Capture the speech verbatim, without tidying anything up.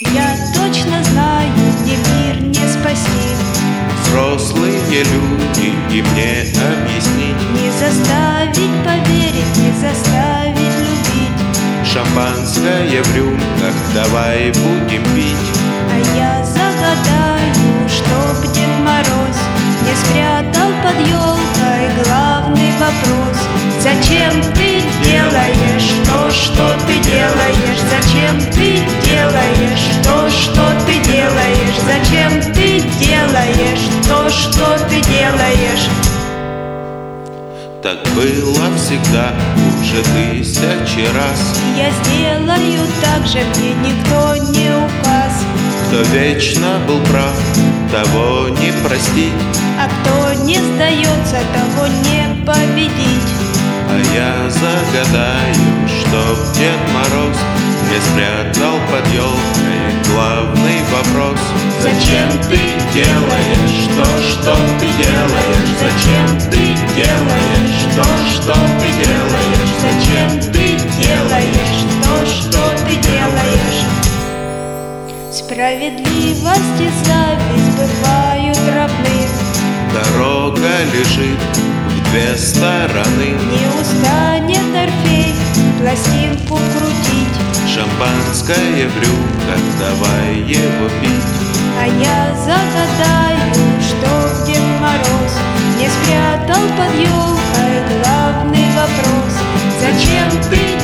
Я точно знаю, мне мир не спасти. Взрослые люди и мне объяснить, Не заставить поверить, не заставить любить. шампанское в рюмках давай будем пить. А я загадаю, чтоб Дед Мороз не спрятал под елкой главный вопрос. Зачем ты делаешь то, что ты делаешь? Зачем ты делаешь то, что ты делаешь? Зачем ты делаешь то, что ты делаешь? Так было всегда, уже тысячи раз. Я сделаю так же, мне никто не указ. Кто вечно был прав, того не простить, А кто не сдается, того не победить. а я загадаю, чтоб Дед Мороз не спрятал под елкой главный вопрос. Зачем ты делаешь то, что ты делаешь? Зачем ты делаешь то, что ты делаешь? Зачем ты делаешь то, что ты делаешь? Справедливость и зависть бывают равны. Дорога лежит в две стороны. Не устанет Орфей пластинку крутить. Шампанское в рюмках, давай его пить. А я загадаю, что Дед Мороз не спрятал под елкой главный вопрос. Зачем ты